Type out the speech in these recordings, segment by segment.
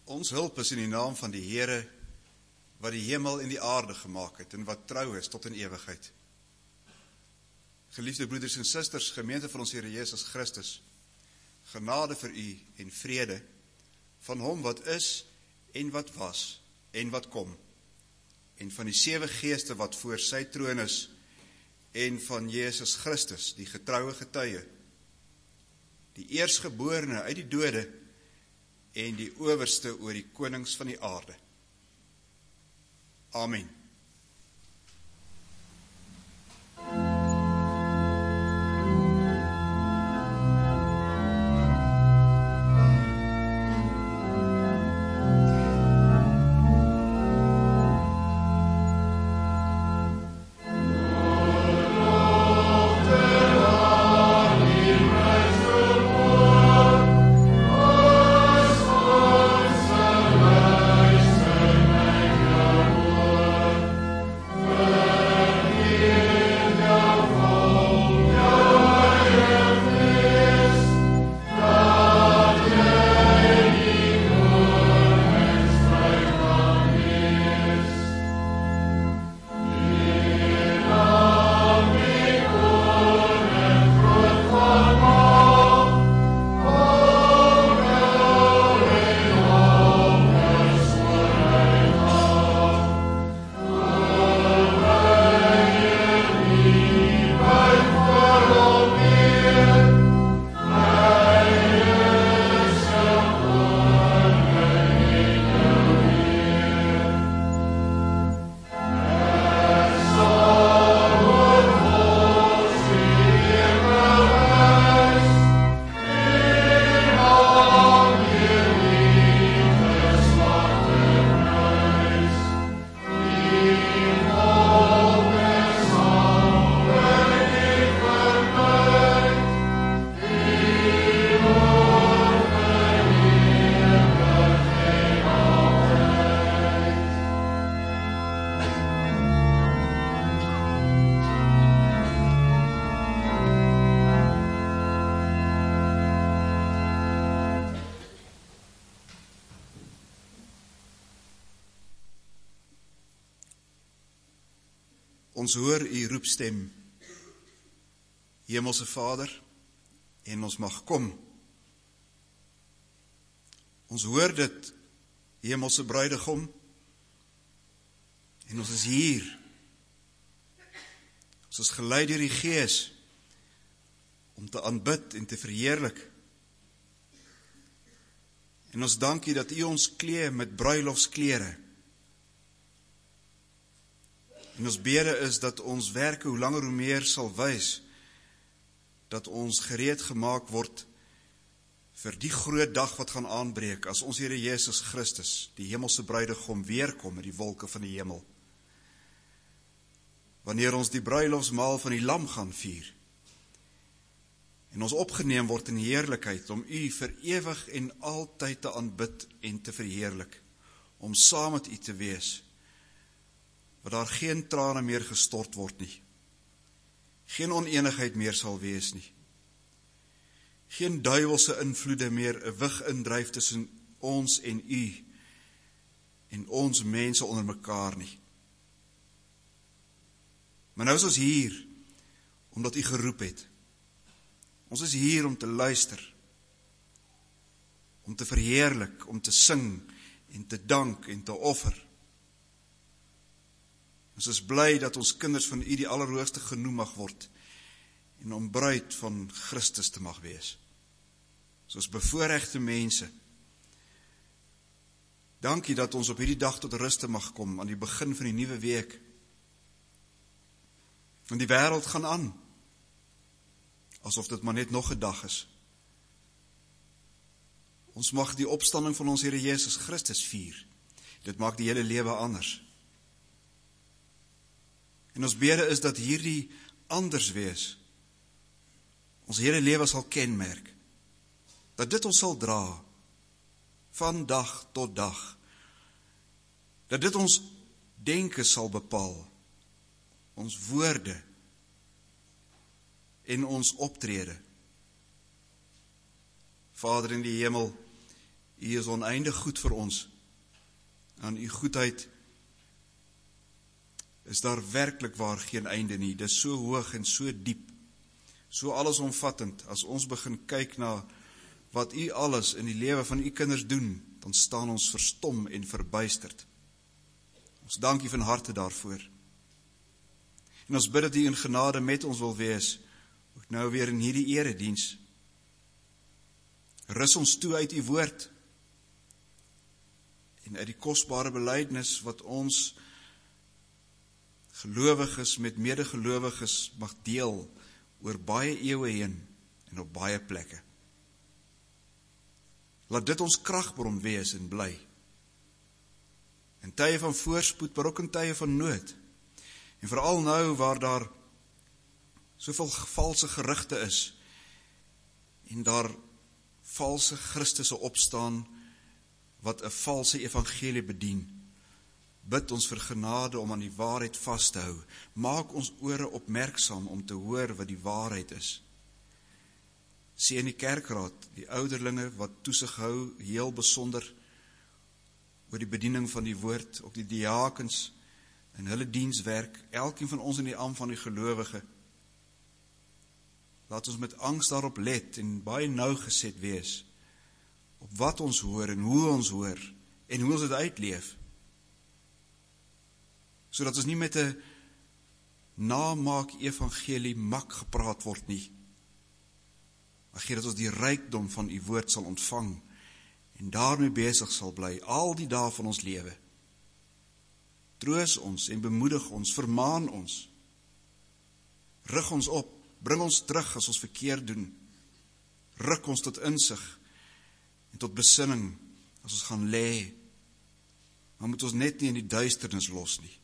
Ons hulp is in die naam van die Here, wat die hemel en die aarde gemaak het, en wat trou is tot in ewigheid. Geliefde broeders en susters, gemeente van ons Here Jesus Christus, genade vir u en vrede, van hom wat is, en wat was, en wat kom, en van die 7 geeste wat voor sy troon is, en van Jesus Christus, die getroue getuie, die eerstgeborene uit die dode, en die owerste oor die konings van die aarde. Amen. Ons hoor u roepstem, Hemelse Vader, en ons mag kom. Ons hoor dit, Hemelse Bruidegom, en ons is hier. Ons is gelei deur die Gees, om te aanbid en te verheerlik. En ons dank u dat u ons klee met bruilofsklere. En ons bede is dat ons werke hoe langer hoe meer sal wys, dat ons gereed gemaak word vir die groot dag wat gaan aanbreek, as ons Here Jesus Christus, die hemelse bruidegom, weerkom met die wolke van die hemel. Wanneer ons die bruilofsmaal van die lam gaan vier, en ons opgeneem word in heerlikheid, om u vir ewig en altyd te aanbid en te verheerlik, om saam met u te wees, waar daar geen trane meer gestort word nie, geen oneenigheid meer sal wees nie, geen duivelse invloede meer 'n wig indryf tussen ons en u, en ons mense onder mekaar nie. Maar nou is ons hier, omdat u geroep het. Ons is hier om te luister, om te verheerlik, om te sing, en te dank, en te offer. Ons is bly dat ons kinders van u die Allerhoogste genoem mag word, en om bruid van Christus te mag wees. Soos bevoorregte mense. Dankie dat ons op hierdie dag tot ruste mag kom, aan die begin van die nuwe week. Want die wêreld gaan aan, asof dit maar net nog 'n dag is. Ons mag die opstanding van ons Here Jesus Christus vier. Dit maak die hele lewe anders. En ons bede is dat hierdie anders wees, ons hele lewe sal kenmerk, dat dit ons sal dra, van dag tot dag, dat dit ons denke sal bepaal, ons woorde, en ons optrede. Vader in die hemel, U is oneindig goed vir ons. Aan u goedheid is daar werklik waar geen einde nie. Dit is so hoog en so diep, so allesomvattend. As ons begin kyk na wat u alles in die lewe van u kinders doen, dan staan ons verstom en verbuisterd. Ons dank u van harte daarvoor. En ons bid dat u in genade met ons wil wees, ook nou weer in hierdie erediens. Rus ons toe uit u woord en uit die kosbare belydenis wat ons gelowiges met medegelowiges mag deel oor baie eeue heen en op baie plekke. Laat dit ons kragbron wees en bly. In tye van voorspoed, maar ook in tye van nood. En veral nou waar daar soveel valse gerugte is en daar valse Christusse opstaan wat 'n valse evangelie bedien. Bid ons vir genade om aan die waarheid vas te hou. Maak ons ore opmerksaam om te hoor wat die waarheid is. Sien die kerkraad, die ouderlinge wat toesig hou, heel besonder oor die bediening van die woord, ook die diakens in hulle dienswerk, elkeen van ons in die ampt van die gelowige. Laat ons met angs daarop let en baie nougeset wees op wat ons hoor en hoe ons hoor en hoe ons dit uitleef. Sodat ons nie met 'n namaak evangelie mak gepraat word nie. Maar gee dat ons die rykdom van u woord sal ontvang en daarmee besig sal bly al die dae van ons lewe. Troos ons en bemoedig ons, vermaan ons. Rig ons op, bring ons terug as ons verkeerd doen. Ruk ons tot insig en tot besinning as ons gaan lê. Maar moet ons net nie in die duisternis los nie.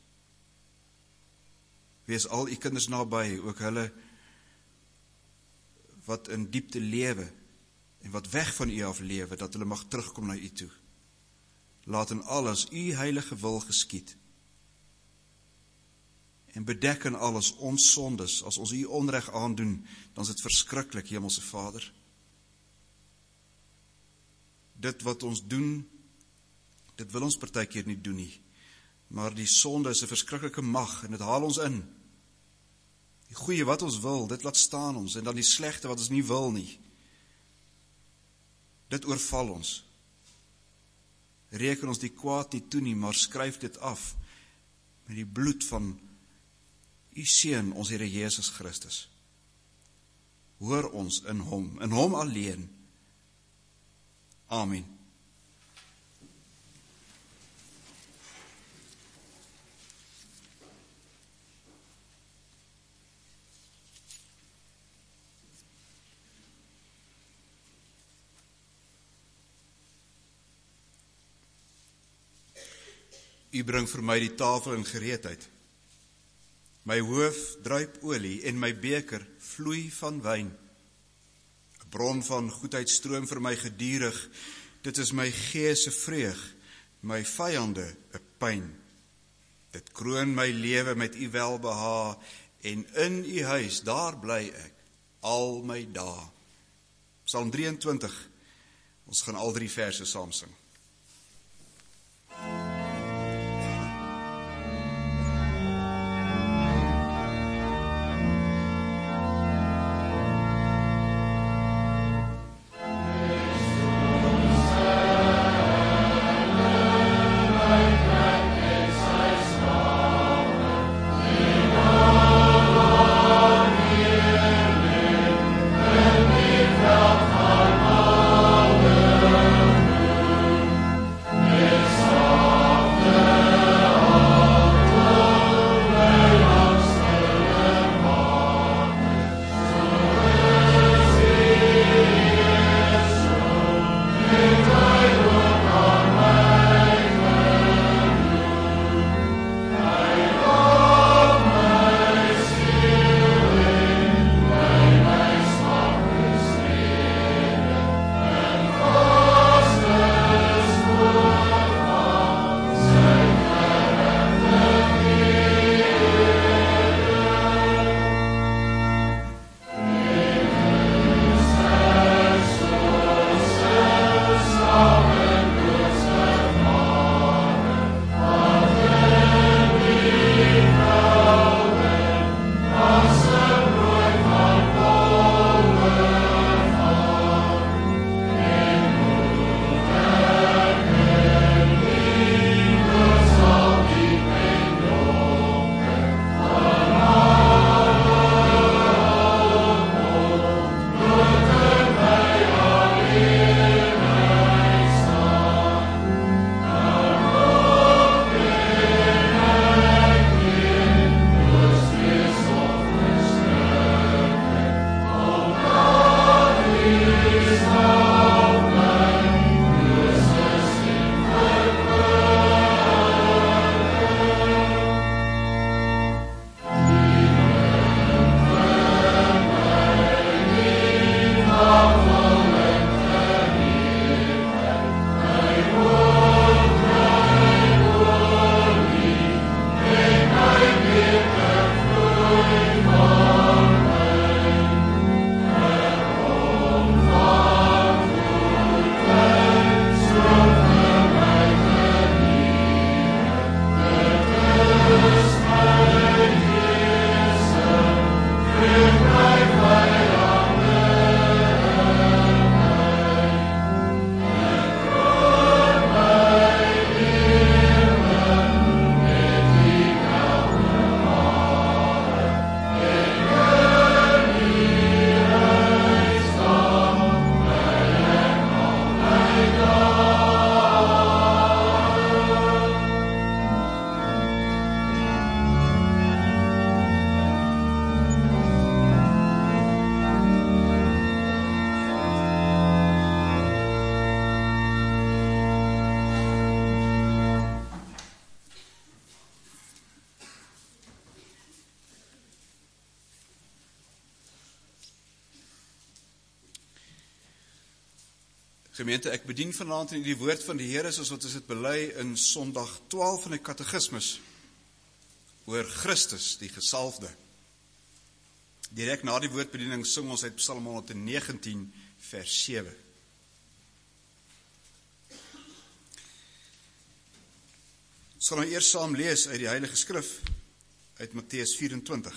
Wees al u kinders naby, ook hulle wat in diepte lewe en wat weg van u af lewe, dat hulle mag terugkom na u toe. Laat in alles u heilige wil geskied. En bedek in alles ons sondes. As ons u onreg aandoen, dan is dit verskriklik, Hemelse Vader. Dit wat ons doen, dit wil ons partykeer nie doen nie. Maar die sonde is 'n verskriklike mag en dit haal ons in. Die goeie wat ons wil, dit laat staan ons, en dan die slegte wat ons nie wil nie. Dit oorval ons. Reken ons die kwaad nie toe nie, maar skryf dit af met die bloed van u Seun, ons Here Jesus Christus. Hoor ons in hom alleen. Amen. U bring vir my die tafel in gereedheid. My hoof druip olie en my beker vloei van wyn. 'n Bron van goedheid stroom vir my gedurig. Dit is my gees se vreug, my vyande 'n pyn. Dit kroon my lewe met u welbehae en in u huis daar bly ek al my dae. Psalm 23. Ons gaan al 3 verse saam sing. Gemeente, ek bedien vanaand in die woord van die Here soos wat ons dit bely in Sondag 12 van die Katekismus oor Christus, die gesalfde. Direk na die woordbediening sing ons uit Psalm 119 vers 7. Ons gaan nou eers saam lees uit die Heilige Skrif uit Matteus 24.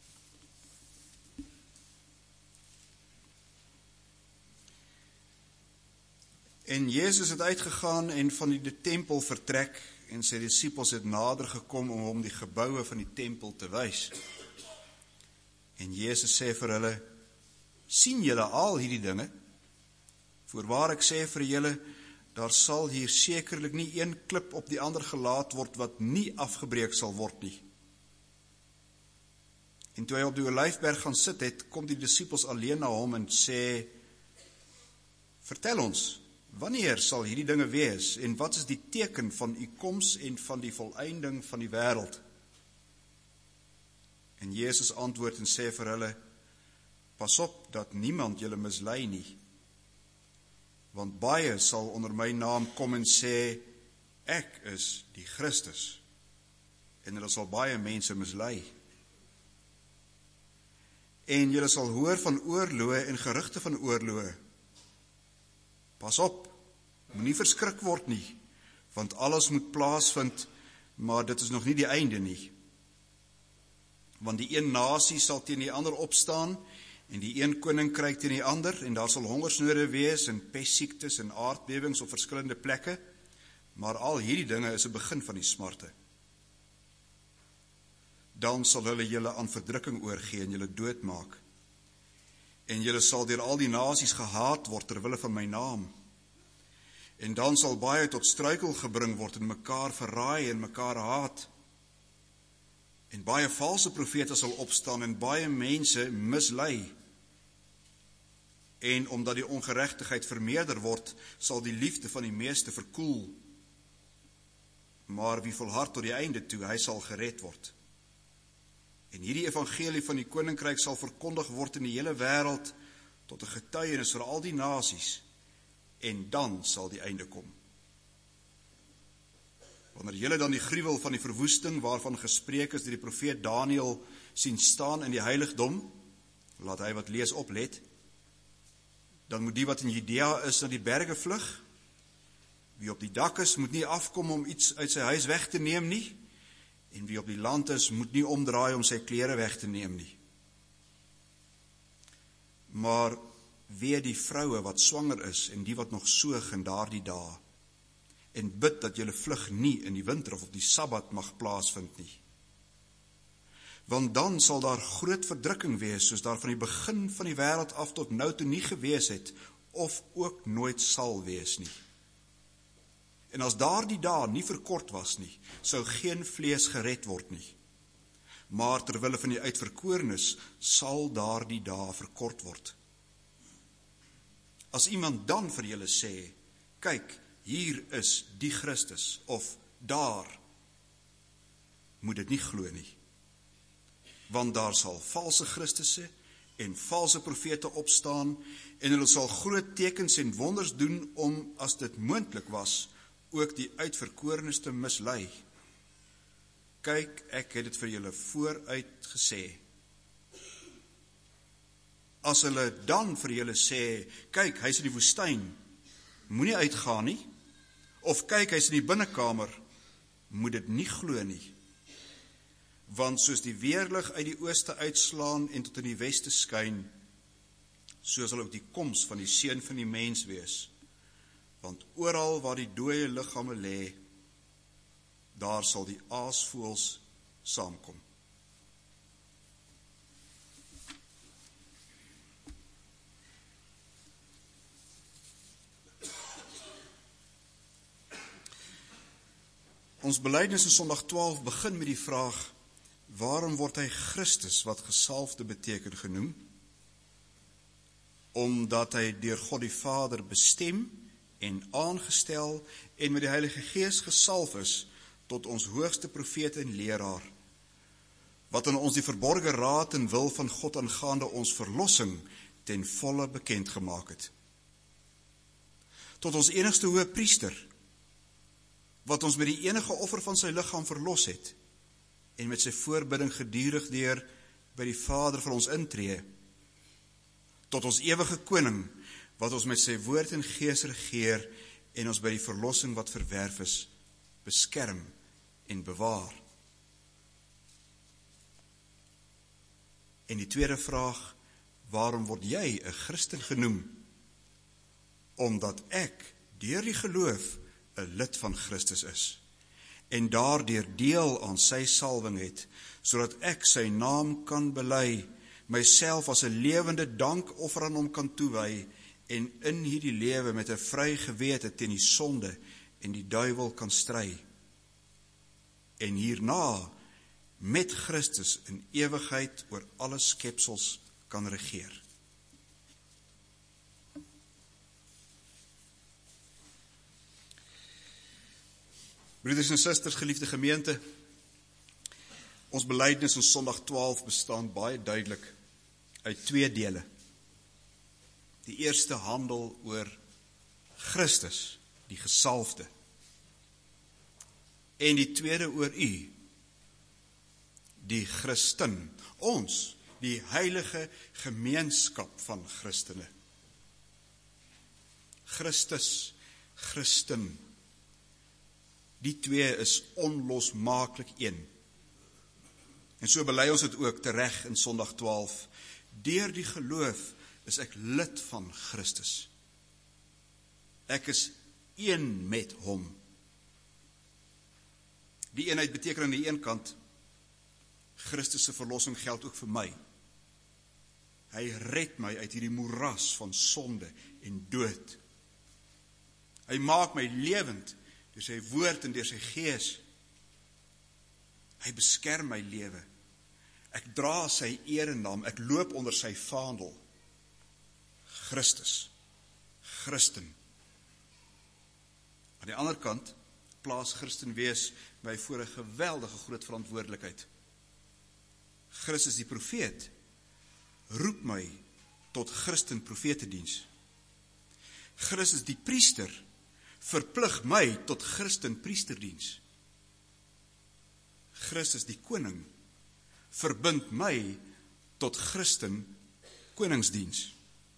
En Jezus het uitgegaan en van die tempel vertrek en sy disippels het nader gekom om hom die gebouwe van die tempel te wys. En Jezus sê vir hulle, sien julle al hierdie dinge? Voorwaar ek sê vir julle, daar sal hier sekerlik nie een klip op die ander gelaat word wat nie afgebreek sal word nie. En toe hy op die Olyfberg gaan sit het, kom die disippels alleen na hom en sê, vertel ons, wanneer sal hierdie dinge wees en wat is die teken van u koms en van die volëinding van die wêreld? En Jezus antwoord en sê vir hulle, pas op dat niemand julle mislei nie, want baie sal onder my naam kom en sê, ek is die Christus, en hulle sal baie mense mislei. En julle sal hoor van oorloë en gerugte van oorloë. Pas op, moenie verskrik word nie, want alles moet plaasvind, maar dit is nog nie die einde nie. Want die een nasie sal teen die ander opstaan, en die een koninkryk teen die ander, en daar sal hongersnode wees, en pestsiektes en aardbewings op verskillende plekke, maar al hierdie dinge is 'n begin van die smarte. Dan sal hulle julle aan verdrukking oorgee en julle doodmaak. En julle sal deur al die nasies gehaat word ter wille van my naam. En dan sal baie tot struikel gebring word en mekaar verraai en mekaar haat. En baie valse profete sal opstaan en baie mense mislei. En omdat die ongeregtigheid vermeerder word, sal die liefde van die meeste verkoel. Maar wie volhard tot die einde toe, hy sal gered word. En hierdie evangelie van die koninkryk sal verkondig word in die hele wêreld tot 'n getuienis vir al die nasies, en dan sal die einde kom. Wanneer julle dan die gruwel van die verwoesting waarvan gespreek is deur die profeet Daniël sien staan in die heiligdom, laat hy wat lees oplet, dan moet die wat in Judea is na die berge vlug. Wie op die dak is, moet nie afkom om iets uit sy huis weg te neem nie, en wie op die land is, moet nie omdraai om sy klere weg te neem nie. Maar wee die vroue wat swanger is en die wat nog soog in daardie dae, en bid dat julle vlug nie in die winter of op die Sabbat mag plaasvind nie. Want dan sal daar groot verdrukking wees, soos daar van die begin van die wêreld af tot nou toe nie gewees het, of ook nooit sal wees nie. En as daardie dae nie verkort was nie, sou geen vlees gered word nie. Maar terwille van die uitverkorenes sal daardie dae verkort word. As iemand dan vir julle sê, kyk, hier is die Christus, of daar, moet dit nie glo nie. Want daar sal valse Christusse en valse profete opstaan, en hulle sal groot tekens en wonders doen om, as dit moontlik was, ook die uitverkorenes te mislei. Kyk, ek het dit vir julle vooruit gesê. As hulle dan vir julle sê, kyk, hy's in die woestyn, moenie uitgaan nie, of kyk, hy's in die binnekamer, moet dit nie glo nie. Want soos die weerlig uit die ooste uitslaan en tot in die weste skyn, so sal ook die koms van die seun van die mens wees. Want oral waar die dooie liggame lê, daar sal die aasvoëls saamkom. Ons belydenis in Sondag 12 begin met die vraag, waarom word hy Christus, wat gesalfde beteken, genoem? Omdat hy deur God die Vader bestem en aangestel en met die Heilige Gees gesalf is tot ons hoogste profeet en leraar, wat aan ons die verborge raad en wil van God aangaande ons verlossing ten volle bekend gemaak het. tot ons enigste hoë priester, wat ons met die enige offer van sy liggaam verlos het, en met sy voorbidding gedurig deur by die Vader vir ons intree, tot ons ewige koning, wat ons met sy woord en gees regeer, en ons by die verlossing wat verwerf is, beskerm en bewaar. En die tweede vraag, waarom word jy 'n Christen genoem? Omdat ek, deur die geloof, 'n lid van Christus is, en daardeur deel aan sy salwing het, sodat ek sy naam kan bely, myself as 'n lewende dankoffer aan hom kan toewy, en in hierdie lewe met 'n vry gewete teen die sonde en die duiwel kan stry. En hierna met Christus in ewigheid oor alle skepsels kan regeer. Broeders en susters, geliefde gemeente, ons belydenis in Sondag 12 bestaan baie duidelik uit 2 dele. Die eerste handel oor Christus, die gesalfde. En die tweede oor u, die Christen, ons, die heilige gemeenskap van Christene. Christus, Christen, die twee is onlosmaaklik een. En so bely ons dit ook tereg in Sondag 12. Deur die geloof is ek lid van Christus. Ek is een met hom. Die eenheid beteken aan die een kant, Christus se verlossing geld ook vir my. Hy red my uit hierdie moeras van sonde en dood. Hy maak my lewend deur sy woord en deur sy gees. Hy beskerm my lewe. Ek dra sy erenaam, ek loop onder sy vaandel. Christus, Christen. Aan die ander kant plaas Christen wees my voor 'n geweldige groot verantwoordelikheid. Christus die profeet roep my tot Christen profetediens. Christus die priester verplig my tot Christen priesterdiens. Christus die koning verbind my tot Christen koningsdiens.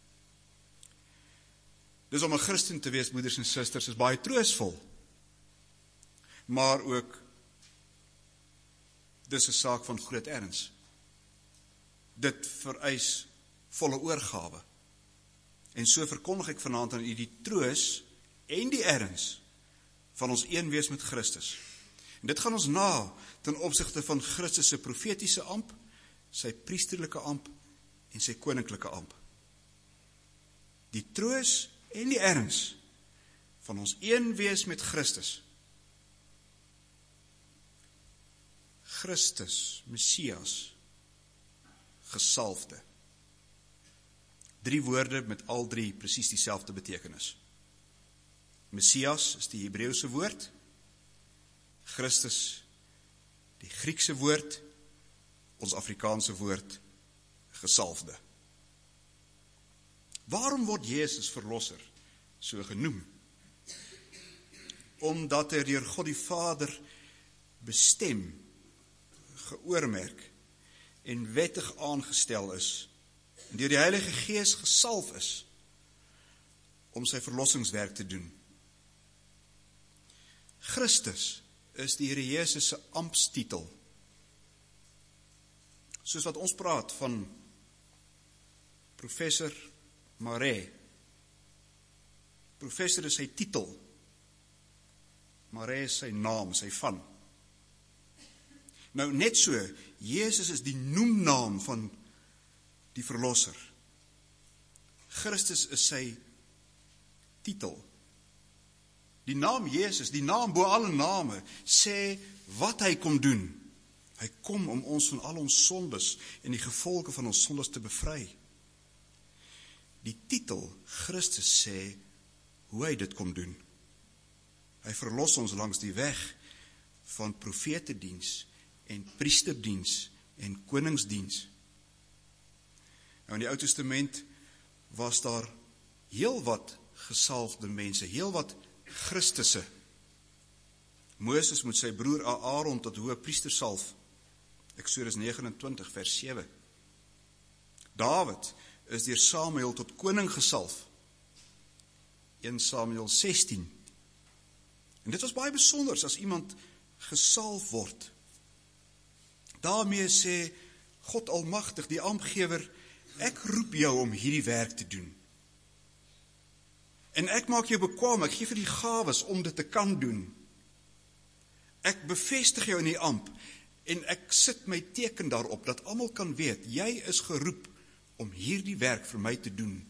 Dus om 'n Christen te wees, broeders en susters, is baie troosvol. Maar ook, dis 'n saak van groot erns. Dit vereis volle oorgawe. En so verkondig ek vanaand aan u die troos en die erns van ons een wees met Christus. En dit gaan ons na ten opsigte van Christus se profetiese amp, sy priesterlike amp en sy koninklike amp. Die troos en die erns van ons een wees met Christus. Christus, Messias, gesalfde. 3 woorde met al 3 presies dieselfde betekenis. Messias is die Hebreëse woord, Christus die Griekse woord, ons Afrikaanse woord, gesalfde. Waarom word Jezus verlosser so genoem? Omdat hy deur God die Vader bestem, geoormerk en wettig aangestel is, en deur die Heilige Gees gesalf is, om sy verlossingswerk te doen. Christus is die Here Jesus se amptstitel. Soos wat ons praat van professor Marais. Professor is sy titel, Marais is sy naam, sy van. Nou net so, Jesus is die noemnaam van die verlosser. Christus is sy titel. Die naam Jesus, die naam bo alle name, sê wat hy kom doen. Hy kom om ons van al ons sondes en die gevolge van ons sondes te bevry. Die titel Christus sê hoe hy dit kom doen. Hy verlos ons langs die weg van profetediens en priesterdiens en koningsdiens. Nou in die Ou Testament was daar heel wat gesalfde mense, heel wat Christusse. Moses moet sy broer Aaron tot hoëpriester salf. Eksodus 29 vers 7. Dawid is deur Samuel tot koning gesalf. 1 Samuel 16. En dit was baie besonders as iemand gesalf word. Daarmee sê God Almagtig, die amptgewer, ek roep jou om hierdie werk te doen. En ek maak jou bekwaam, ek gee vir die gawes om dit te kan doen. Ek bevestig jou in die ampt en ek sit my teken daarop dat almal kan weet, jy is geroep om hierdie werk vir my te doen.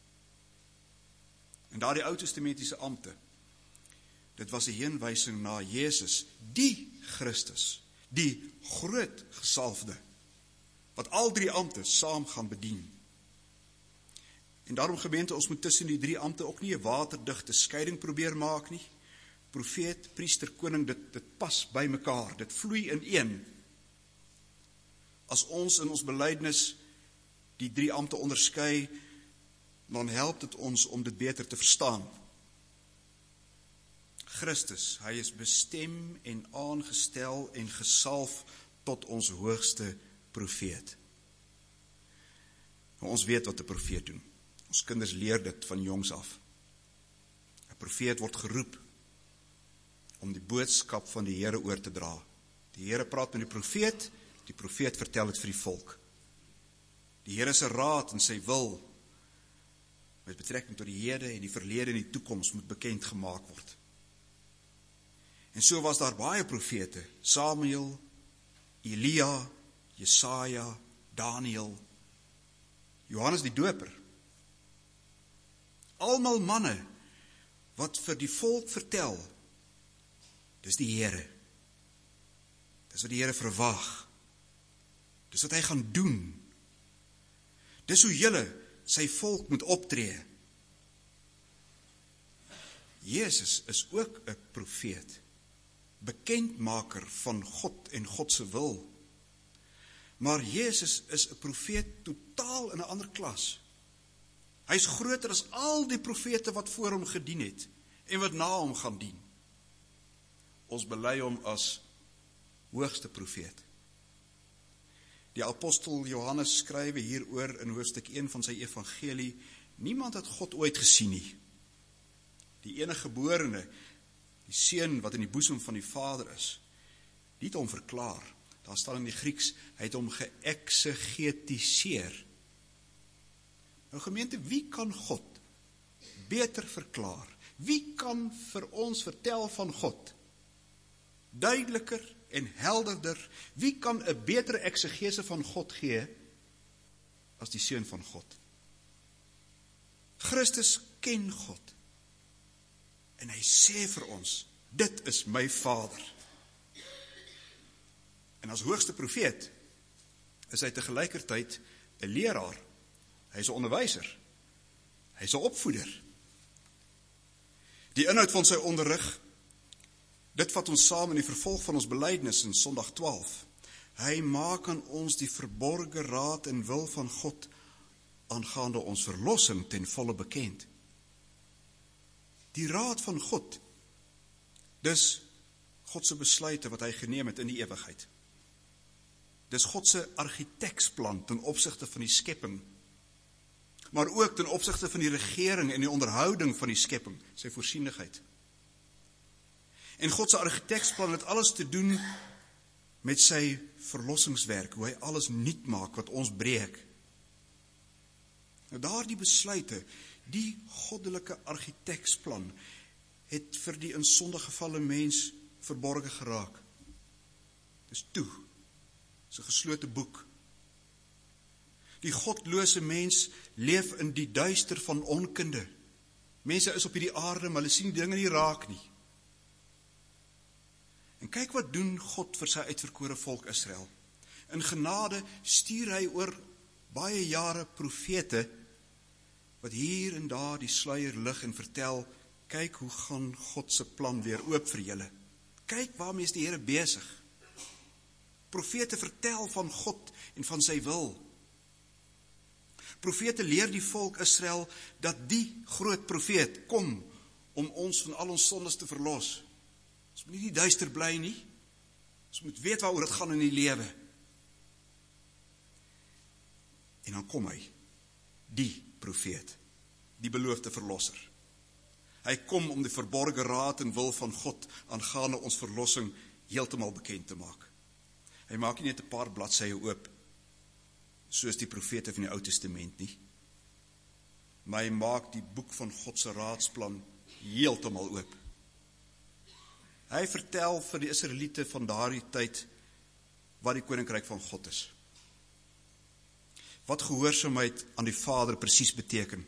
En daardie Ou Testamentiese ampte, dit was 'n heenwysing na Jesus, die Christus, die groot gesalfde, wat al drie ampte saam gaan bedien. En daarom gemeente, ons moet tussen die drie ampte ook nie 'n waterdigte skeiding probeer maak nie. Profeet, priester, koning, dit pas by mekaar, dit vloei in een. As ons in ons belydenis die drie ampte onderskei, dan help dit ons om dit beter te verstaan. Christus, hy is bestem en aangestel en gesalf tot ons hoogste profeet. Nou, ons weet wat 'n profeet doen. Ons kinders leer dit van jongs af. 'n Profeet word geroep om die boodskap van die Here oor te dra. Die Here praat met die profeet vertel dit vir die volk. Die Here se raad en sy wil met betrekking tot die hede en die verlede en die toekoms moet bekend gemaak word. En so was daar baie profete, Samuel, Elia, Jesaja, Daniel, Johannes die Doper. Almal manne wat vir die volk vertel, dis die Here. Dis wat die Here verwag. Dis wat hy gaan doen. Dis hoe julle sy volk moet optree. Jesus is ook 'n profeet, bekendmaker van God en God se wil. Maar Jesus is 'n profeet totaal in 'n ander klas. Hy's groter as al die profete wat voor hom gedien het en wat na hom gaan dien. Ons bely hom as hoogste profeet. Die apostel Johannes skrywe hieroor in hoofstuk 1 van sy evangelie, niemand het God ooit gesien nie. Die enige geborene, die seun wat in die boesem van die Vader is, die het hom verklaar. Daar staan in die Grieks, hy het hom geëksegetiseer. Nou gemeente, wie kan God beter verklaar? Wie kan vir ons vertel van God? Duideliker en helderder, wie kan 'n betere eksegese van God gee as die seun van God? Christus ken God. En hy sê vir ons, dit is my Vader. En as hoogste profeet is hy tegelykertyd 'n leraar. Hy is 'n onderwyser. Hy is 'n opvoeder. Die inhoud van sy onderrig, dit vat ons saam in die vervolg van ons belydenis in Sondag 12. Hy maak aan ons die verborge raad en wil van God aangaande ons verlossing ten volle bekend. Die raad van God, dis God se besluite wat hy geneem het in die ewigheid. Dis God se argiteksplan ten opsigte van die skepping, maar ook ten opsigte van die regering en die onderhouding van die skepping, sy voorsienigheid. En God se argiteksplan het alles te doen met sy verlossingswerk, hoe hy alles nuut maak wat ons breek. Nou daardie besluite, die goddelike argiteksplan, het vir die in sonde gevalle mens verborge geraak. Dis toe, dis 'n geslote boek. Die godlose mens leef in die duister van onkunde. Mense is op hierdie aarde, maar hulle sien dinge nie raak nie. En kyk wat doen God vir sy uitverkore volk Israel. In genade stuur hy oor baie jare profete, wat hier en daar die sluier lig en vertel, kyk hoe gaan God se plan weer oop vir julle. Kyk waarmee is die Here besig. Profete vertel van God en van sy wil. Profete leer die volk Israel dat die groot profeet kom om ons van al ons sondes te verlos. Ons moet nie duister bly nie. Ons moet weet waaroor dit gaan in die lewe. En dan kom hy, die profeet, die beloofde verlosser. Hy kom om die verborgde raad en wil van God aangaande ons verlossing heeltemal bekend te maak. Hy maak nie net 'n paar bladsye oop, soos die profete van die Ou Testament nie. Maar hy maak die boek van God se raadsplan heeltemal oop. Hy vertel vir die Israeliete van daardie tyd wat die koninkryk van God is. Wat gehoorsaamheid aan die Vader presies beteken.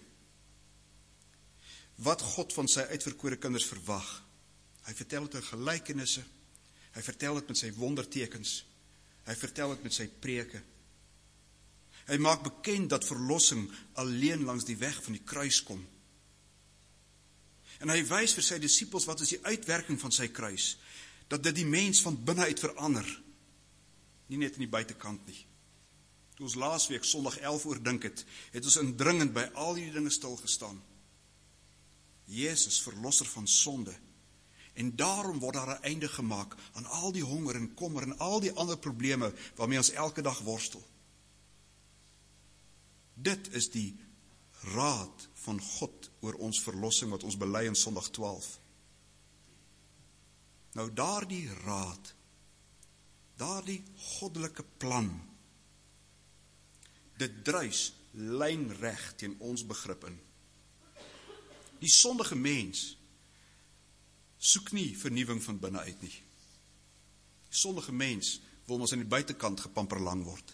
Wat God van sy uitverkore kinders verwag. Hy vertel dit in gelykenisse. Hy vertel dit met sy wondertekens. Hy vertel dit met sy preke. Hy maak bekend dat verlossing alleen langs die weg van die kruis kom. En hy wys vir sy disippels wat is die uitwerking van sy kruis. Dat dit die mens van binnenuit verander. Nie net in die buitekant nie. Toe ons laasweek Sondag 11 oordink het ons indringend by al die dinge stilgestaan. Jezus, verlosser van sonde. En daarom word daar 'n einde gemaak aan al die honger en kommer en al die ander probleme waarmee ons elke dag worstel. Dit is die raad van God oor ons verlossing wat ons bely in Sondag 12. Nou daardie raad, daardie goddelike plan, dit druis lynreg teen ons begrip in. Die sondige mens soek nie vernuwing van binnenuit nie. Die sondige mens wil ons aan die buitekant gepamperlang word.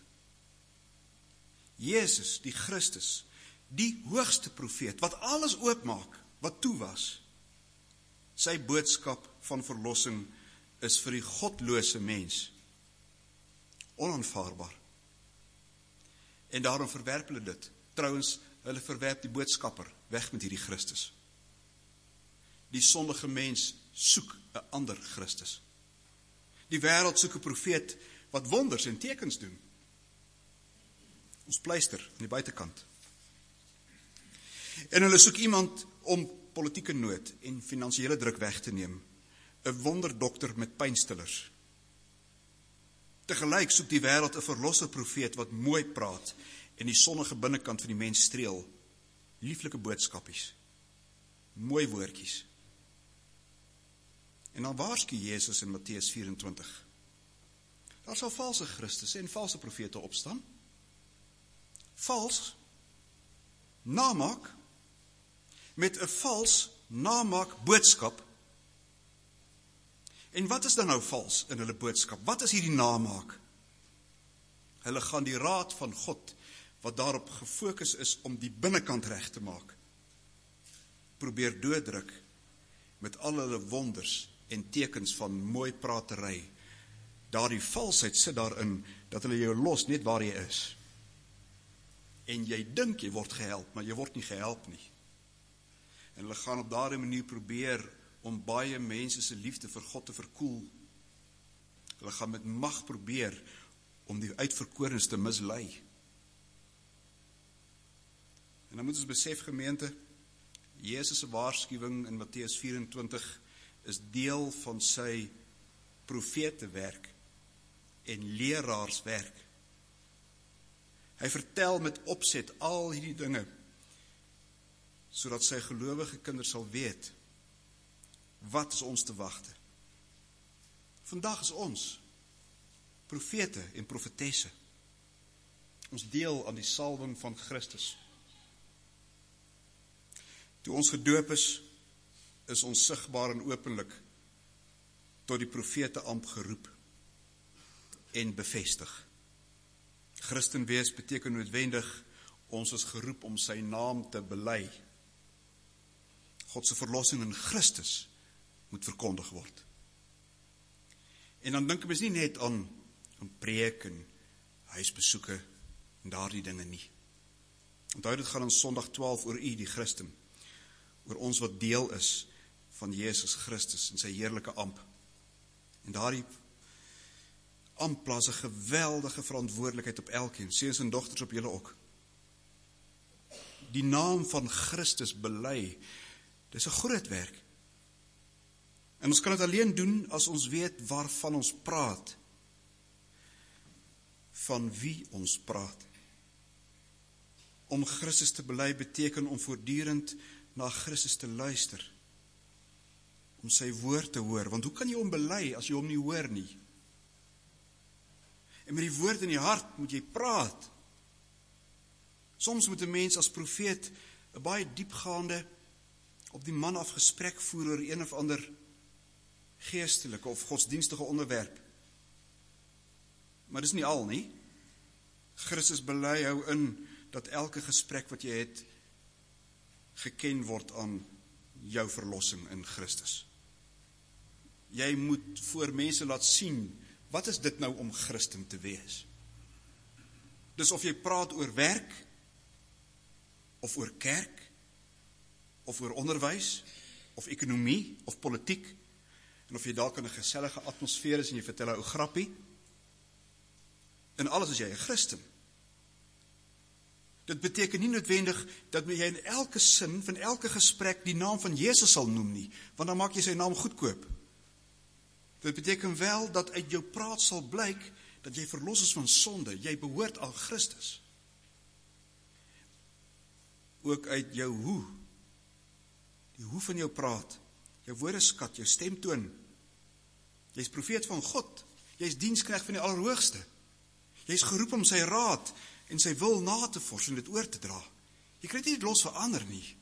Jezus, die Christus, die hoogste profeet, wat alles oopmaak, wat toe was, sy boodskap van verlossing is vir die godlose mens onaanvaarbaar. En daarom verwerp hulle dit. Trouwens, hulle verwerp die boodskapper, weg met hierdie Christus. Die sondige mens soek 'n ander Christus. Die wêreld soek 'n profeet wat wonders en tekens doen. Ons pleister aan die buitekant. En hulle soek iemand om politieke nood en finansiële druk weg te neem. 'n wonderdokter met pynstillers. Tegelyk soek die wêreld 'n verlosser profeet wat mooi praat en die sonnige binnekant van die mens streel. Lieflike boodskapies. Mooi woordjies. En dan waarsku Jezus in Matteus 24. Daar sal valse Christusse en valse profete opstaan. Vals, namaak, met 'n vals namaak boodskap. En wat is dan nou vals in hulle boodskap? Wat is hierdie namaak? Hulle gaan die raad van God, wat daarop gefokus is om die binnekant reg te maak, probeer dooddruk met al hulle wonders en tekens van mooi pratery. Daardie valsheid sit daarin, dat hulle jou los net waar jy is. En jy dink jy word gehelp, maar jy word nie gehelp nie. En hulle gaan op daardie manier probeer om baie mense se liefde vir God te verkoel. Hulle gaan met mag probeer om die uitverkorenes te mislei. En dan moet ons besef, gemeente, Jesus se waarskuwing in Matteus 24 is deel van sy profetewerk en leraarswerk. Hy vertel met opset al hierdie dinge, sodat sy gelowige kinders sal weet, wat is ons te wagte. Vandag is ons profete en profetesse. Ons deel aan die salwing van Christus. Toe ons gedoop is ons sigbaar en openlik tot die profete ampt geroep en bevestig. Christen wees beteken noodwendig, ons is geroep om sy naam te bely. God se verlossing in Christus moet verkondig word. En dan dink ons nie net aan preek en huisbesoeke en daardie dinge nie. Onthou, dit gaan in Sondag 12 oor u, die Christen, oor ons wat deel is van Jesus Christus en sy heerlike amp. En daardie amp plaas 'n geweldige verantwoordelikheid op elkeen, seuns en dogters, op julle ook. die naam van Christus bely. Dis 'n groot werk. En ons kan dit alleen doen as ons weet waarvan ons praat. Van wie ons praat. Om Christus te bely beteken om voortdurend na Christus te luister. Om sy woord te hoor, want hoe kan jy hom bely as jy hom nie hoor nie? En met die woord in die hart moet jy praat. Soms moet 'n mens as profeet 'n baie diepgaande op die man af gesprek voer oor een of ander geestelike of godsdienstige onderwerp. Maar dis nie al nie. Christus bely hou in dat elke gesprek wat jy het geken word aan jou verlossing in Christus. Jy moet voor mense laat sien, wat is dit nou om Christen te wees? Dus of jy praat oor werk, of oor kerk, of oor onderwys, of ekonomie, of politiek, en of jy dalk in 'n gesellige atmosfeer is en jy vertel 'n ou grappie, en alles is jy 'n Christen. Dit beteken nie noodwendig dat jy in elke sin van elke gesprek die naam van Jesus sal noem nie, want dan maak jy sy naam goedkoop. Dit beteken wel dat uit jou praat sal blyk dat jy verlos is van sonde, jy behoort aan Christus. Ook uit jou hoe, die hoe van jou praat, jou woordeskat, jou stemtoon. Jy is profeet van God, jy is diensknegt van die Allerhoogste. Jy is geroep om sy raad en sy wil na te vors en dit oor te dra. Jy kry dit los vir ander nie.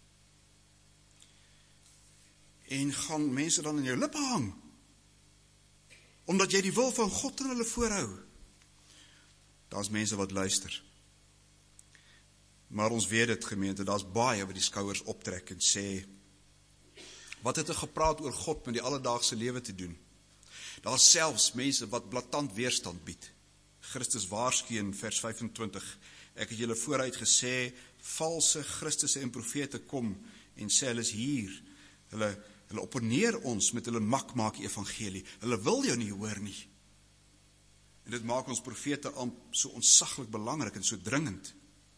En gaan mense dan in jou lippe hang, omdat jy die wil van God in hulle voorhou. Daar's mense wat luister. Maar ons weet dit, gemeente, daar's baie wat die skouers optrek en sê, wat het gepraat oor God met die alledaagse lewe te doen? Daar's selfs mense wat blaatant weerstand bied. Christus waarsku in vers 25, ek het julle vooruit gesê, valse Christusse en profete kom en sê, hulle is hier, hulle opponeer ons met hulle makmaak evangelie, hulle wil jou nie hoor nie. En dit maak ons profete so ontsaglik belangrik en so dringend.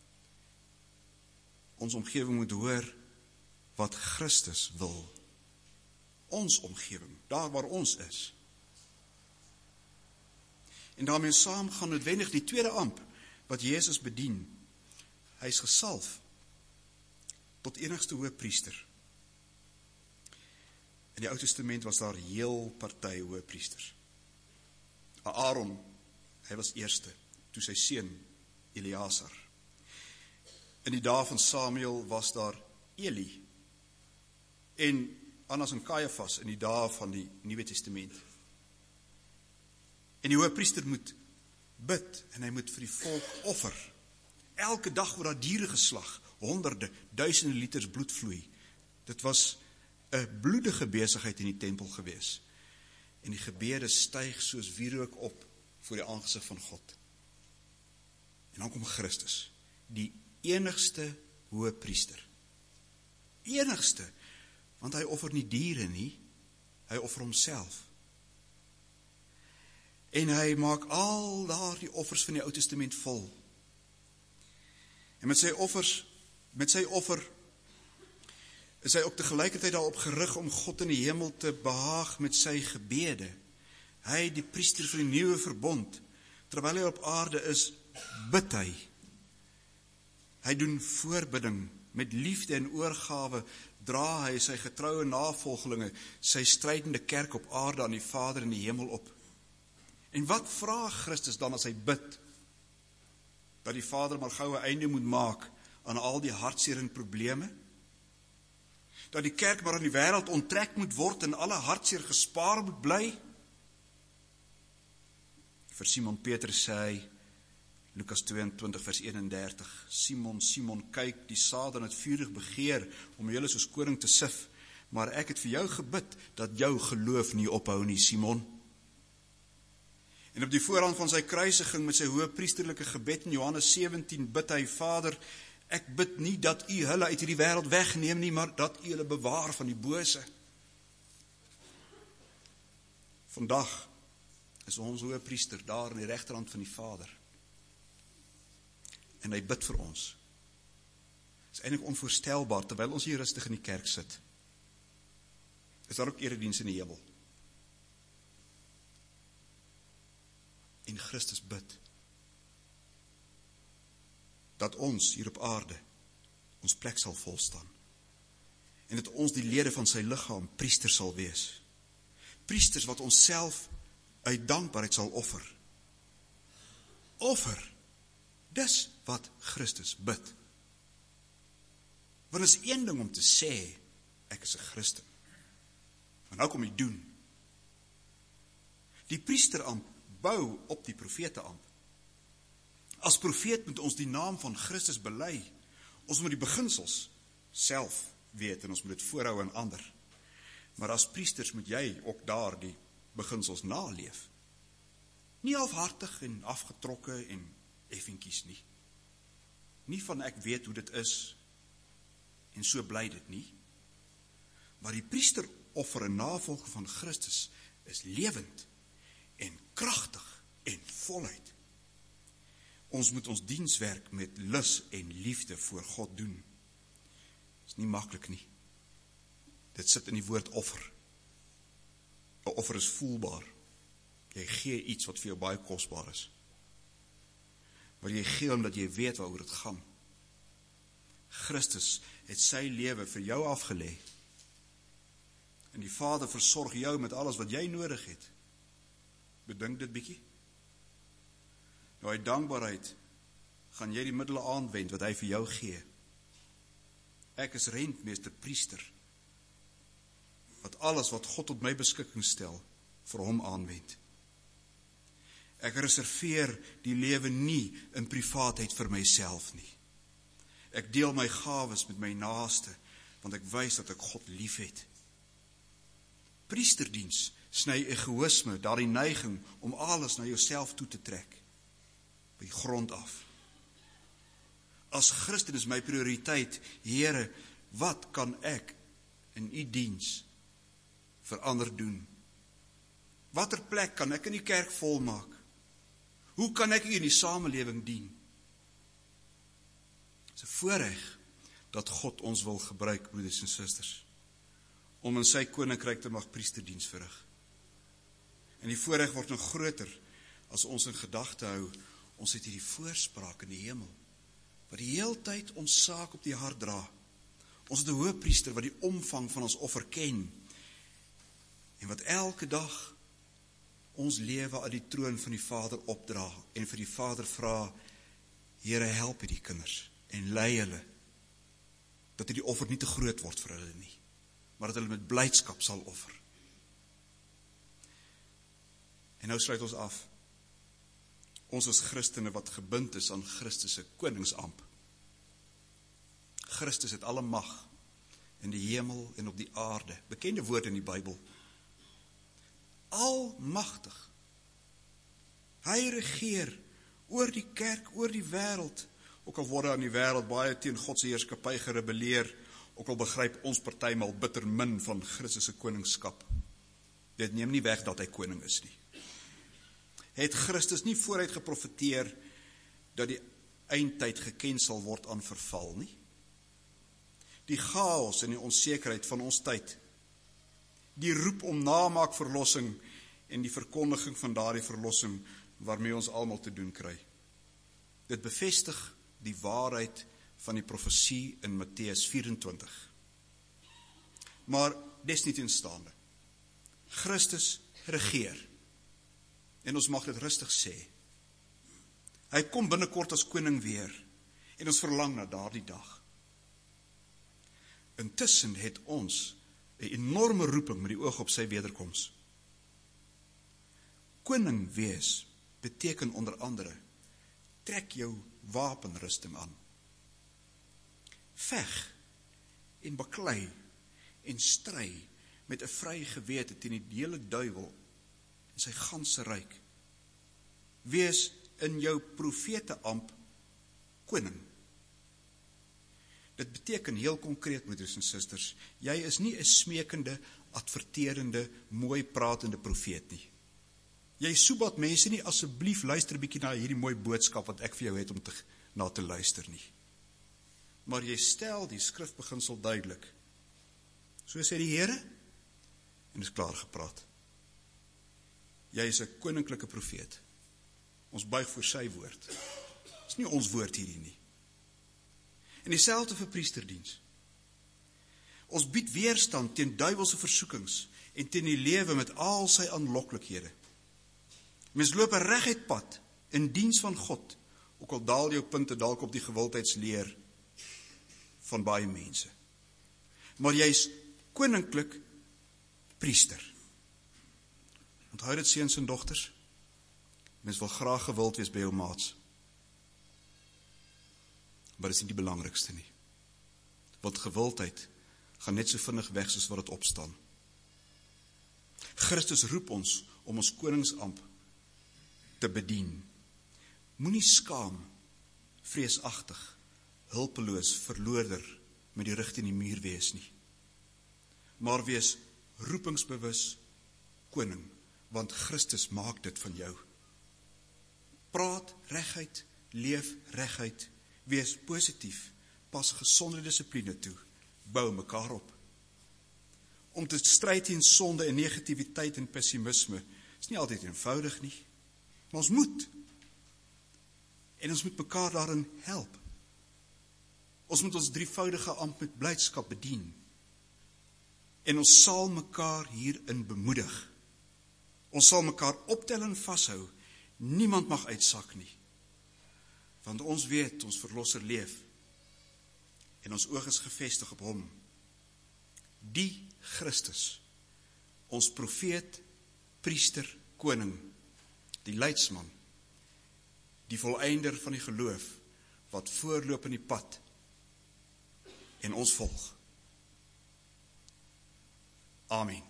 Ons omgewing moet hoor wat Christus wil. Ons omgewing, daar waar ons is. En daarmee saam gaan noodwendig die tweede amp wat Jesus bedien. Hy is gesalf tot enigste hoëpriester. In die Ou Testament was daar heel party hoëpriesters. Aaron, hy was eerste, toe sy seun Eleazar. In die dae van Samuel was daar Eli en Annas en Kajafas in die dae van die Nuwe Testament. En die hoëpriester moet bid en hy moet vir die volk offer. Elke dag word daar diere geslag, honderde, duisende liters bloed vloei. Dit was 'n bloedige besigheid in die tempel gewees. En die gebede styg soos wierook op voor die aangesig van God. En dan kom Christus, die enigste hoëpriester. Enigste, want hy offer nie diere nie, hy offer homself. En hy maak al daardie offers van die Ou Testament vol. En met sy offer is hy ook tegelijkertijd daarop gerig om God in die hemel te behaag met sy gebede. Hy, die priester van die nuwe verbond, terwyl hy op aarde is, bid hy. Hy doen voorbidding, met liefde en oorgawe dra hy sy getroue navolgelinge, sy strydende kerk op aarde aan die Vader in die hemel op. En wat vra Christus dan as hy bid? Dat die Vader maar gou 'n einde moet maak aan al die hartseer en probleme? Dat die kerk maar aan die wêreld onttrek moet word en alle hartseer gespaar moet bly? Vir Simon Petrus sê hy, Lukas 22 vers 31, Simon, Simon, kyk, die Satan het vurig begeer om julle soos koring te sif, maar ek het vir jou gebid dat jou geloof nie ophou nie, Simon. En op die voorhand van sy kruisiging met sy hoëpriesterlike gebed in Johannes 17 bid hy, Vader, ek bid nie dat u hulle uit hierdie wêreld wegneem nie, maar dat u hulle bewaar van die bose. Vandag is ons hoëpriester daar in die regterhand van die Vader. En hy bid vir ons. is eintlik onvoorstelbaar, terwyl ons hier rustig in die kerk sit. Is daar ook erediens in die hemel. En Christus bid, dat ons hier op aarde, ons plek sal volstaan. En dat ons die lede van sy liggaam priesters sal wees. Priesters wat ons self uit dankbaarheid sal offer. Offer, dis wat Christus bid. Want is een ding om te sê, ek is 'n Christen. Maar nou kom jy doen. Die priesteramp bou op die profeteamp. As profeet moet ons die naam van Christus bely. Ons moet die beginsels self weet en ons moet dit voorhou aan ander. Maar as priesters moet jy ook daar die beginsels naleef. Nie halfhartig en afgetrokke en effentjies nie. Nie van ek weet hoe dit is en so bly dit nie. Maar die priesteroffer en navolging van Christus is lewend en kragtig en voluit. Ons moet ons dienswerk met lus en liefde voor God doen. Is nie maklik nie. Dit sit in die woord offer. 'n Offer is voelbaar. Jy gee iets wat vir jou baie kosbaar is. Maar jy gee omdat jy weet waaroor dit gaan. Christus het sy lewe vir jou afgelê. En die Vader versorg jou met alles wat jy nodig het. Bedink dit bietjie. Nou uit dankbaarheid gaan jy die middele aanwend wat hy vir jou gee. Ek is rentmeester priester, wat alles wat God tot my beskikking stel, vir hom aanwend. Ek reserveer die lewe nie in privaatheid vir myself nie. Ek deel my gawes met my naaste, want ek wys dat ek God lief het. Priesterdiens sny egoïsme, daardie neiging om alles na jouself toe te trek, by die grond af. As Christen is my prioriteit, Here, wat kan ek in u diens verander doen? Watter plek kan ek in die kerk volmaak? Hoe kan ek u in die samelewing dien? Het is 'n voorreg dat God ons wil gebruik, broeders en susters, om in sy koninkryk te mag priesterdiens verrig. En die voorreg word nog groter as ons in gedagte hou, ons het hierdie voorspraak in die hemel, wat die heeltyd ons saak op die hart dra. Ons het 'n hoëpriester wat die omvang van ons offer ken, en wat elke dag ons lewe aan die troon van die Vader opdra, en vir die Vader vra, Here, help hierdie kinders, en lei hulle, dat die offer nie te groot word vir hulle nie, maar dat hulle met blydskap sal offer. En nou sluit ons af. Ons is Christene wat gebind is aan Christus se koningsamp. Christus het alle mag in die hemel en op die aarde. Bekende woord in die Bybel. Almagtig. Hy regeer oor die kerk, oor die wêreld. Ook al word aan die wêreld baie teen God se heerskappy gerebelleer, ook al begryp ons partymal bitter min van Christus se koningskap. Dit neem nie weg dat hy koning is nie. Het Christus nie vooruit geprofeteer dat die eindtyd geken sal word aan verval nie? Die chaos en die onsekerheid van ons tyd, die roep om namaak verlossing en die verkondiging van daardie verlossing waarmee ons almal te doen kry. Dit bevestig die waarheid van die profesie in Matteus 24. Maar desniettenstaande, Christus regeer. En ons mag dit rustig sê. Hy kom binnekort as koning weer, en ons verlang na daardie dag. Intussen het ons 'n enorme roeping met die oog op sy wederkoms. Koning wees beteken onder andere, trek jou wapenrusting aan. Veg en baklei en stry met 'n vrye gewete teen die hele duiwel en sy ganse ryk. Wees in jou profeteamp koning. Dit beteken heel konkreet, broeders en susters, jy is nie 'n smekende, adverterende, mooi pratende profeet nie. Jy soebat mense nie, asseblief luister 'n bietjie na hierdie mooi boodskap wat ek vir jou het om na te luister nie. maar jy stel die skrifbeginsel duidelik. So sê die Here, en is klaar gepraat. Jy is 'n koninklike profeet. Ons buig voor sy woord. Dit is nie ons woord hierdie nie. En dieselfde vir priesterdiens. Ons bied weerstand teen duiwelse versoekings en teen die lewe met al sy aanloklikhede. Mens loop 'n reguit pad in diens van God, ook al daal jou punte dalk op die gewildheidsleer van baie mense. Maar jy is koninklik priester. Onthou dit, seuns en dogters? Mens wil graag gewild wees by jou maats. Maar dit is nie die belangrikste nie. Want gewildheid gaan net so vinnig weg soos wat dit opstaan. Christus roep ons om ons koningsamp te bedien. Moenie skaam, vreesagtig, hulpeloos, verloorder met die rug teen die muur wees nie. Maar wees roepingsbewus koning, want Christus maak dit van jou. Praat reguit, leef reguit, wees positief, pas gesonde dissipline toe, bou mekaar op. Om te stryd teen sonde en negativiteit en pessimisme is nie altyd eenvoudig nie, maar ons moet. En ons moet mekaar daarin help. Ons moet ons drievoudige ampt met blydskap bedien. En ons sal mekaar hierin bemoedig. Ons sal mekaar optel en vashou. Niemand mag uitsak nie. Want ons weet, ons verlosser leef. En ons oog is gefestig op hom. Die Christus, ons profeet, priester, koning, die leidsman, die voleinder van die geloof, wat voorloop in die pad, en ons volg. Amen.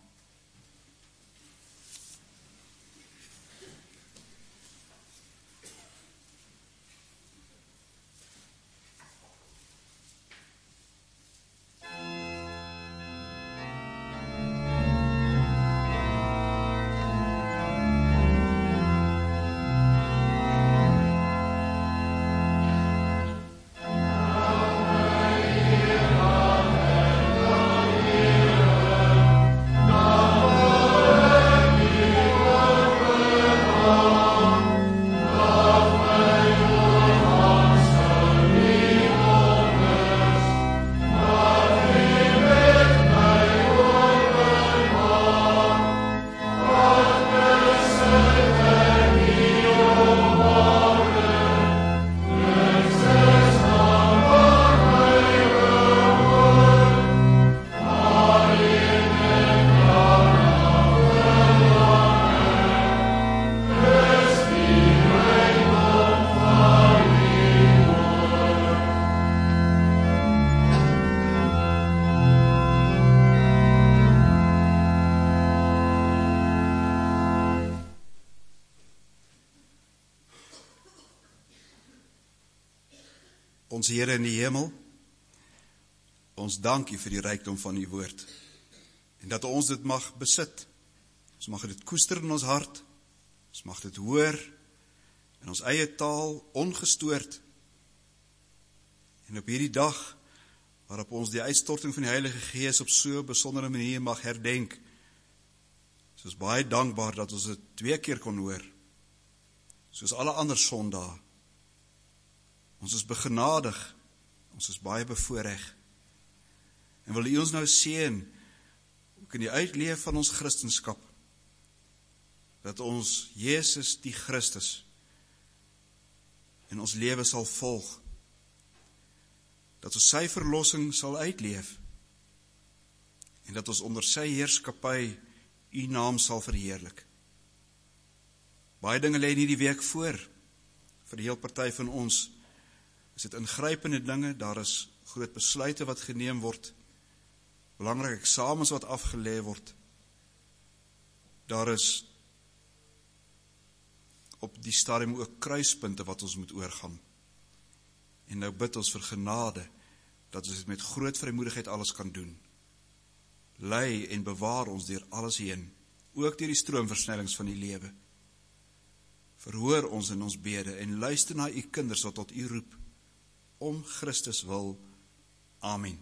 Ons Here in die hemel, ons dank U vir die rykdom van U woord, en dat ons dit mag besit. Ons mag dit koester in ons hart, ons mag dit hoor, in ons eie taal, ongestoord. En op hierdie dag, waarop ons die uitstorting van die Heilige Gees op so 'n besondere manier mag herdenk, is ons baie dankbaar dat ons dit 2 keer kon hoor, soos alle ander sondae. Ons is begenadig, ons is baie bevoorreg. En wil U ons nou seën, ook in die uitleef van ons Christenskap, dat ons Jezus die Christus in ons lewe sal volg, dat ons sy verlossing sal uitleef, en dat ons onder sy heerskappy U naam sal verheerlik. Baie dinge lê in hierdie week voor, vir die heel party van ons, is dit ingrypende dinge, daar is groot besluite wat geneem word, belangrike eksamens wat afgelê word, daar is op die stadium ook kruispunte wat ons moet oorgaan. En nou bid ons vir genade, dat ons dit met groot vrymoedigheid alles kan doen. Lei en bewaar ons deur alles heen, ook deur die stroomversnellings van die lewe. Verhoor ons in ons bede en luister na U kinders wat tot U roep, om Christus wil Amen.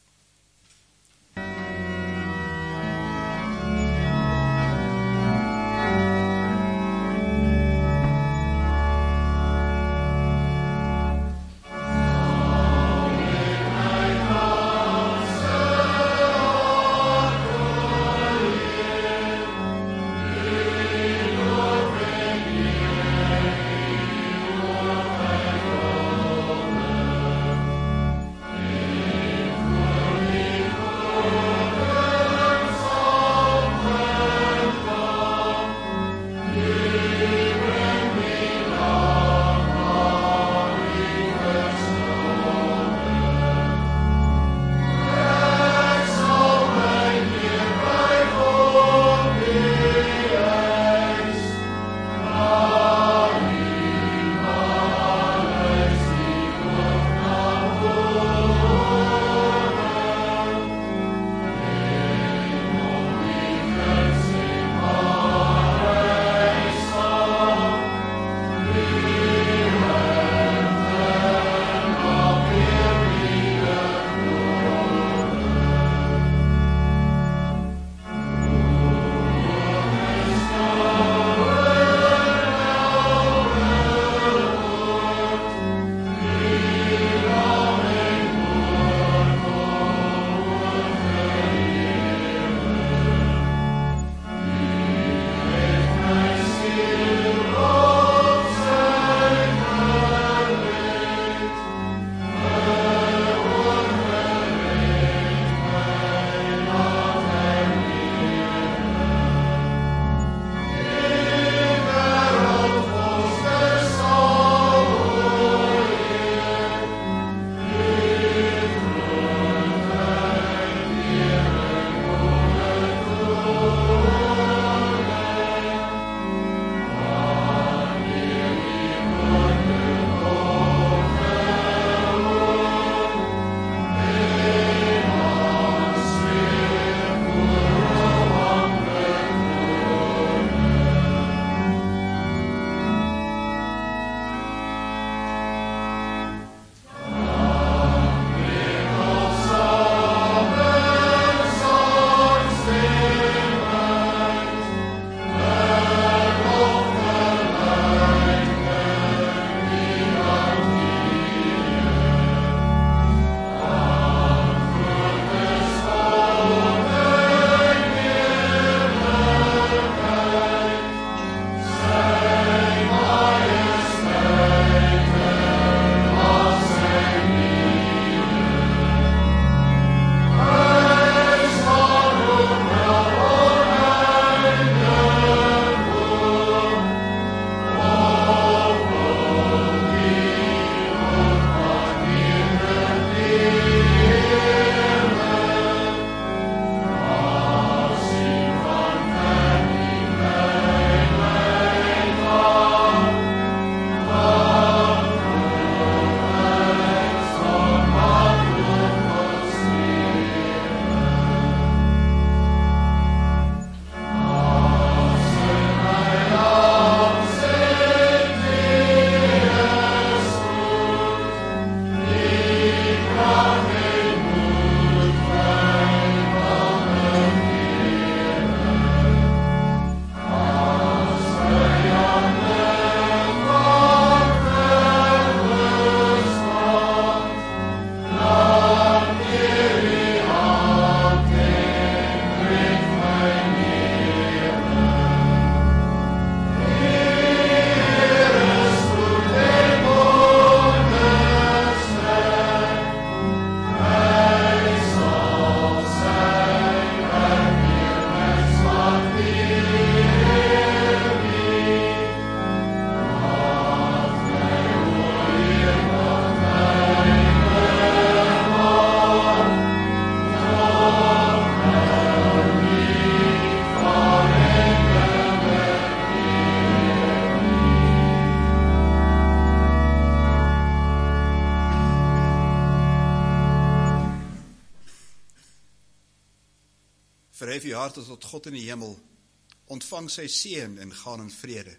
Verhef u harte tot God in die hemel, ontvang sy seën en gaan in vrede.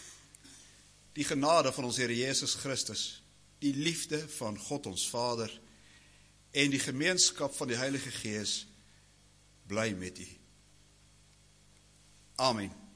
Die genade van ons Here Jesus Christus, die liefde van God ons Vader en die gemeenskap van die Heilige Gees bly met u. Amen.